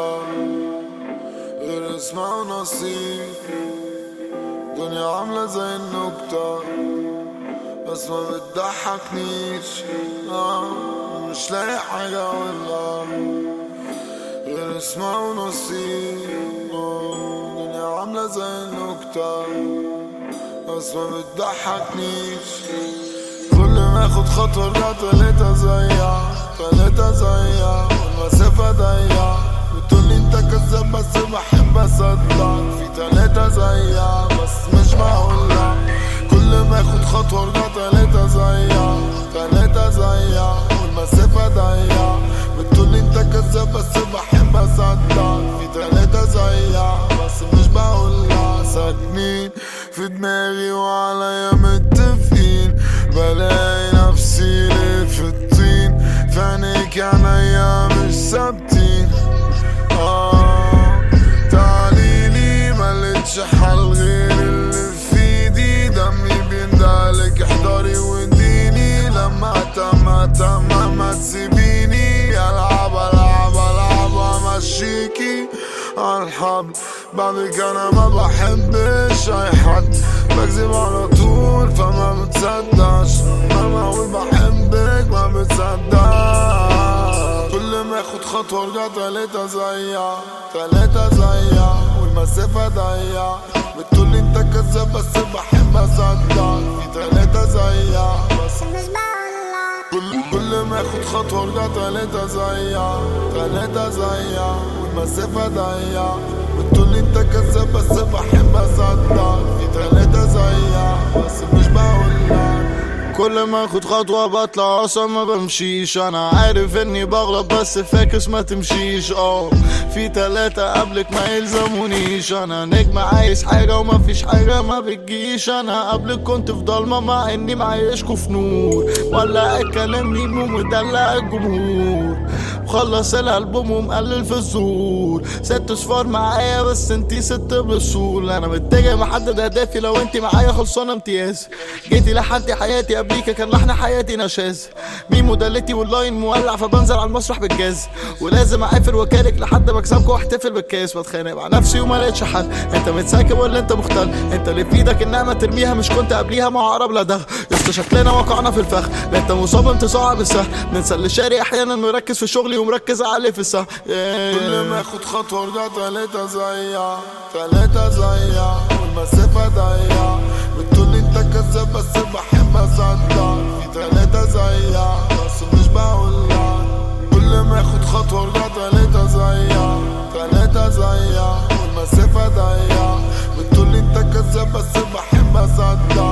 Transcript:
غير اسمها ونصيب. دنيا عاملة زي النكتة بس ما بتضحكنيش. مش لاقي حاجة والله غير اسمها ونصيب. دنيا عاملة زي النكتة بس ما بتضحكنيش. كل ما اخد خطوة ارجع تلاتة زيها والمسافة ضيقة. بتقولي انت كذاب بس بحب اصدق. في تلاتة زيها بس مش بقولك. كل ما اخد خطوة ارجع تلاتة زيها والمسافة ضيقة. بتقولي انت كذاب بس بحب اصدق. في تلاتة زيها بس مش بقولك. ساكنين في دماغي وعليا متفقين. بلاقي نفسي ليه في الطين. في عينيك عينيا مش ثابتين. تعليلي ملقتش حل غير اللي في ايدي. دمي بيندهلك احضري واديني. لما ما تسيبيني. العب امشيكي على الحبل. بعدك انا ما بحبش اي حد. بكذب على طول فما بتصدقش. لما اقول بحبك ما بتصدقش. كل ما اخد خطوة ارجع تلاتة زيها والمسافة ضيقة. بتقولي انت كذاب بس بحب اصدق. في تلاتة زيها بس مش بقولك. كل ما اخد خطوة ارجع تلاتة زيها والمسافة ضيقة. بتقولي انت كذاب بس بحب اصدق. في تلاتة زيها بس مش بقولك. كل ما اخد خطوة بطلع اصلا ما بمشيش. انا عارف اني بغلط بس فاكس ما تمشيش. في تلاتة قبلك ما يلزمونيش. انا نجم عايز حاجة وما فيش حاجة ما بتجيش. انا قبلك كنت في ضلمة مع اني معيشكوا في نور. ولا الكلام ميمو مدلع الجمهور. مخلص الالبوم ومقلل في الزور. 6 صفار معايا بس انتي 6 بالصول. انا متجه محدد اهدافي. لو انتي معايا خلصانة امتياز. جيتي لحد حياتي قبليك كان لحن حياتي نشاز. ميمو دلتي واللاين مولع فبنزل على المسرح بالجاز. ولازم اعافر واكارك لحد ما اكسبكوا واحتفل بالكاس. بتخانق مع نفسي وما لقيتش حل. انت متساكب ولا انت مختل؟ انت اللي في ايدك النعمة ترميها مش كنت قبليها مع عقرب لدغ. يسطا شكلنا وقعنا في الفخ. لا انت مصمم تصعب السهل. ننسى اللي شاري احيانا مركز في شغلي ومركز عليه في السهل. كل ما اخد خطوة ارجع تلاتة زيها والمسافة ضيقة. بتقولي انت كذاب بس بحب اصدق. في تلاتة زيها بس مش بقولك. كل ما اخد خطوة ارجع تلاتة زيها والمسافة ضيقة. بتقولي انت كذاب بس بحب اصدق.